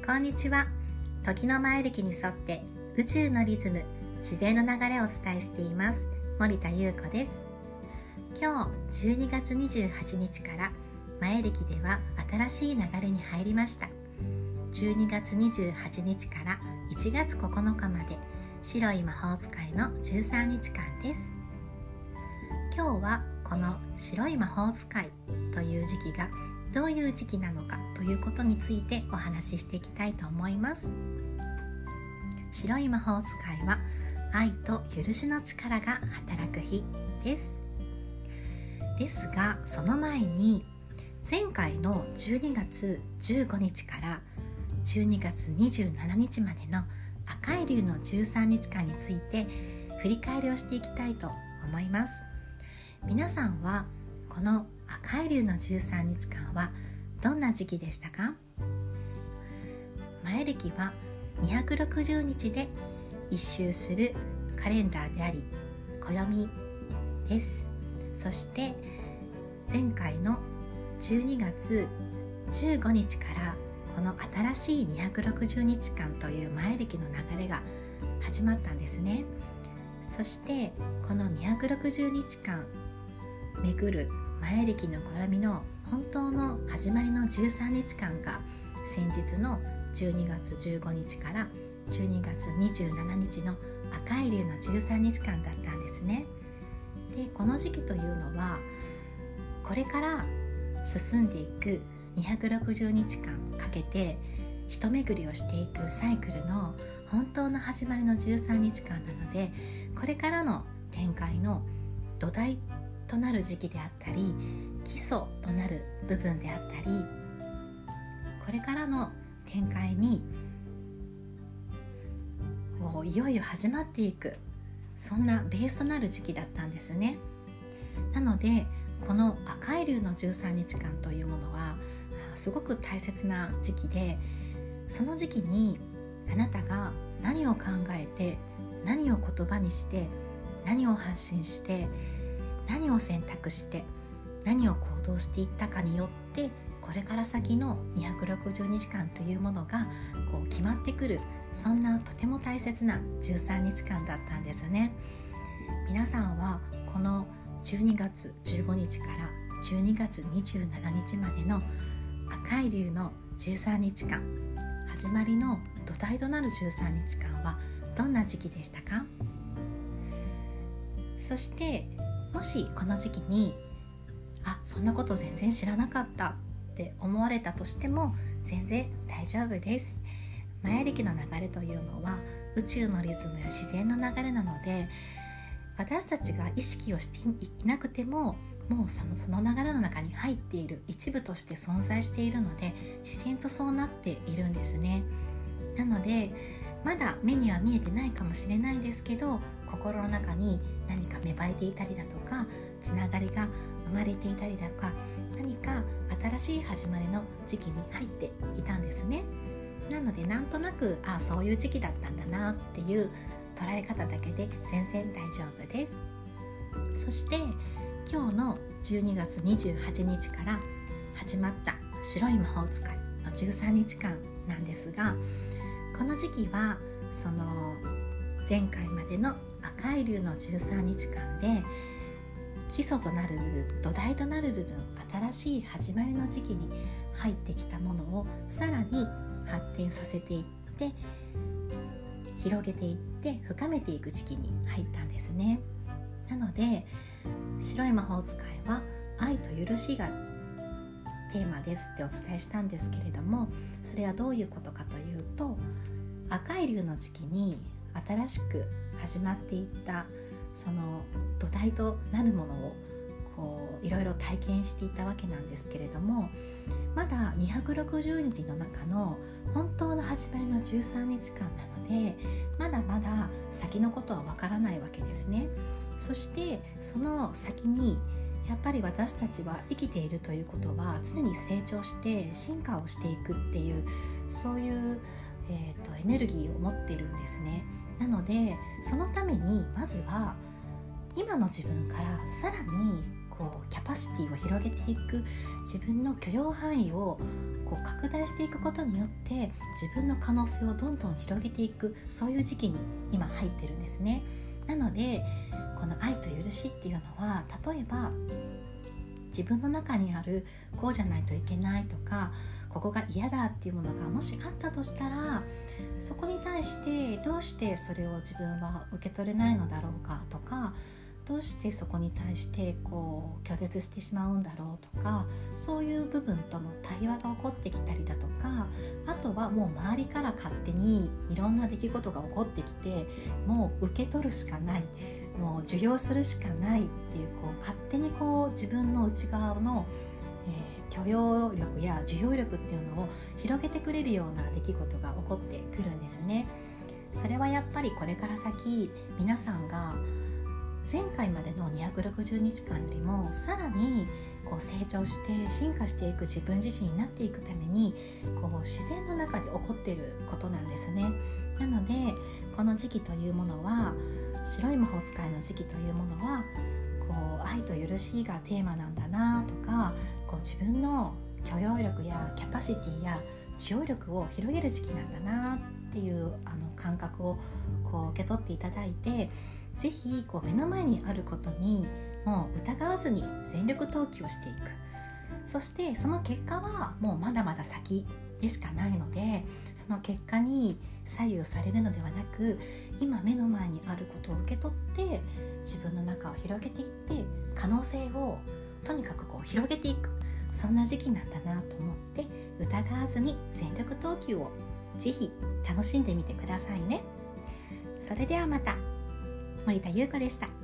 こんにちは。時の前歴に沿って宇宙のリズム、自然の流れをお伝えしています森田優子です。今日12月28日から前歴では新しい流れに入りました。12月28日から1月9日まで白い魔法使いの13日間です。今日はこの白い魔法使いという時期がどういう時期なのかということについてお話ししていきたいと思います。白い魔法使いは愛と許しの力が働く日です。ですがその前に前回の12月15日から12月27日までの赤い龍の13日間について振り返りをしていきたいと思います。皆さんはこの赤い龍の13日間はどんな時期でしたか？前歴は260日で一周するカレンダーであり暦です。そして前回の12月15日からこの新しい260日間という前歴の流れが始まったんですね。そしてこの260日間巡る前歴の暦の本当の始まりの13日間が先日の12月15日から12月27日の赤い龍の13日間だったんですね。でこの時期というのはこれから進んでいく260日間かけて一巡りをしていくサイクルの本当の始まりの13日間なので、これからの展開の土台となる時期であったり基礎となる部分であったり、これからの展開にいよいよ始まっていく、そんなベースとなる時期だったんですね。なのでこの赤い龍の13日間というものはすごく大切な時期で、その時期にあなたが何を考えて何を言葉にして何を発信して何を選択して何を行動していったかによってこれから先の260日間というものが決まってくる、そんなとても大切な13日間だったんですね。皆さんはこの12月15日から12月27日までの赤い龍の13日間、始まりの土台となる13日間はどんな時期でしたか？そしてもしこの時期にそんなこと全然知らなかったって思われたとしても全然大丈夫です。前歴の流れというのは宇宙のリズムや自然の流れなので、私たちが意識をしていなくてももうその流れの中に入っている一部として存在しているので、自然とそうなっているんですね。なのでまだ目には見えてないかもしれないんですけど、心の中に何か芽生えていたりだとかつながりが生まれていたりだとか、何か新しい始まりの時期に入っていたんですね。なのでなんとなくそういう時期だったんだなっていう捉え方だけで全然大丈夫です。そして今日の12月28日から始まった白い魔法使いの13日間なんですが、この時期はその前回までの赤い龍の13日間で基礎となる部分、土台となる部分、新しい始まりの時期に入ってきたものをさらに発展させていって広げていって深めていく時期に入ったんですね。なので白い魔法使いは愛と許しがテーマですってお伝えしたんですけれども、それはどういうことかというと、赤い龍の時期に新しく始まっていったその土台となるものをいろいろ体験していたわけなんですけれども、まだ260日の中の本当の始まりの13日間なのでまだまだ先のことはわからないわけですね。そしてその先にやっぱり私たちは生きているということは常に成長して進化をしていくっていう、そういうエネルギーを持っているんですね。なのでそのためにまずは今の自分からさらにキャパシティを広げていく、自分の許容範囲を拡大していくことによって自分の可能性をどんどん広げていく、そういう時期に今入ってるんですね。なのでこの愛と許しっていうのは、例えば自分の中にあるこうじゃないといけないとか、ここが嫌だっていうものがもしあったとしたら、そこに対してどうしてそれを自分は受け取れないのだろうかとか、どうしてそこに対して拒絶してしまうんだろうとか、そういう部分との対話が起こってきたりだとか、あとはもう周りから勝手にいろんな出来事が起こってきて、もう受け取るしかない、もう受容するしかないっていう、勝手に自分の内側の、許容力や受容力っていうのを広げてくれるような出来事が起こってくるんですね。それはやっぱりこれから先、皆さんが前回までの260日間よりもさらに成長して進化していく自分自身になっていくために、自然の中で起こっていることなんですね。なのでこの時期というものは、白い魔法使いの時期というものは愛と許しがテーマなんだなとか、自分の許容力やキャパシティや受容力を広げる時期なんだなっていう感覚を受け取っていただいて、ぜひ目の前にあることにもう疑わずに全力投球をしていく。そしてその結果はもうまだまだ先でしかないので、その結果に左右されるのではなく、今目の前にあることを受け取って自分の中を広げていって、可能性をとにかく広げていく、そんな時期なんだなと思って、疑わずに全力投球をぜひ楽しんでみてくださいね。それではまた。森田優子でした。